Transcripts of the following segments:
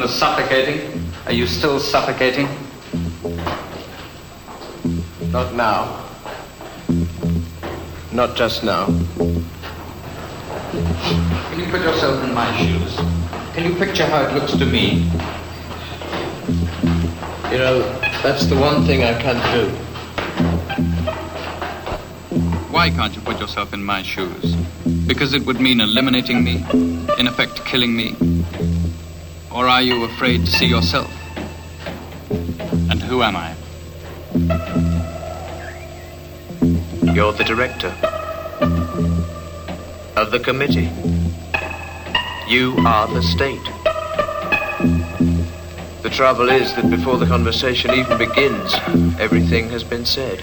And the suffocating? Are you still suffocating? Not now. Not just now. Can you put yourself in my shoes? Can you picture how it looks to me? You know, that's the one thing I can't do. Why can't you put yourself in my shoes? Because it would mean eliminating me, in effect killing me? Or are you afraid to see yourself? And who am I? You're the director of the committee. You are the state. The trouble is that before the conversation even begins, everything has been said.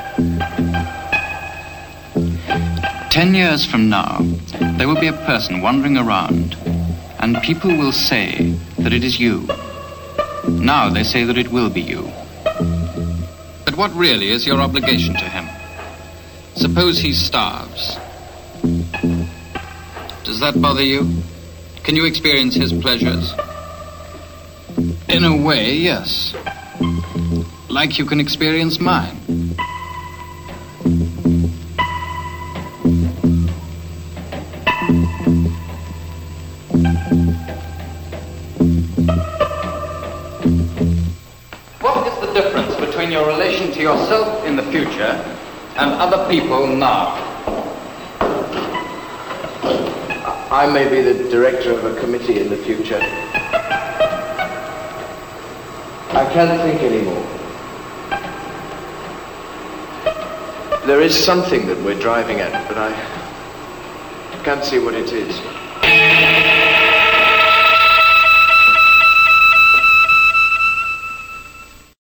10 years from now, there will be a person wandering around, and people will say that it is you. Now they say that it will be you. But what really is your obligation to him? Suppose he starves. Does that bother you? Can you experience his pleasures? In a way, yes. Like you can experience mine. What is the difference between your relation to yourself in the future and other people now? I may be the director of a committee in the future. I can't think anymore. There is something that we're driving at, but I can't see what it is.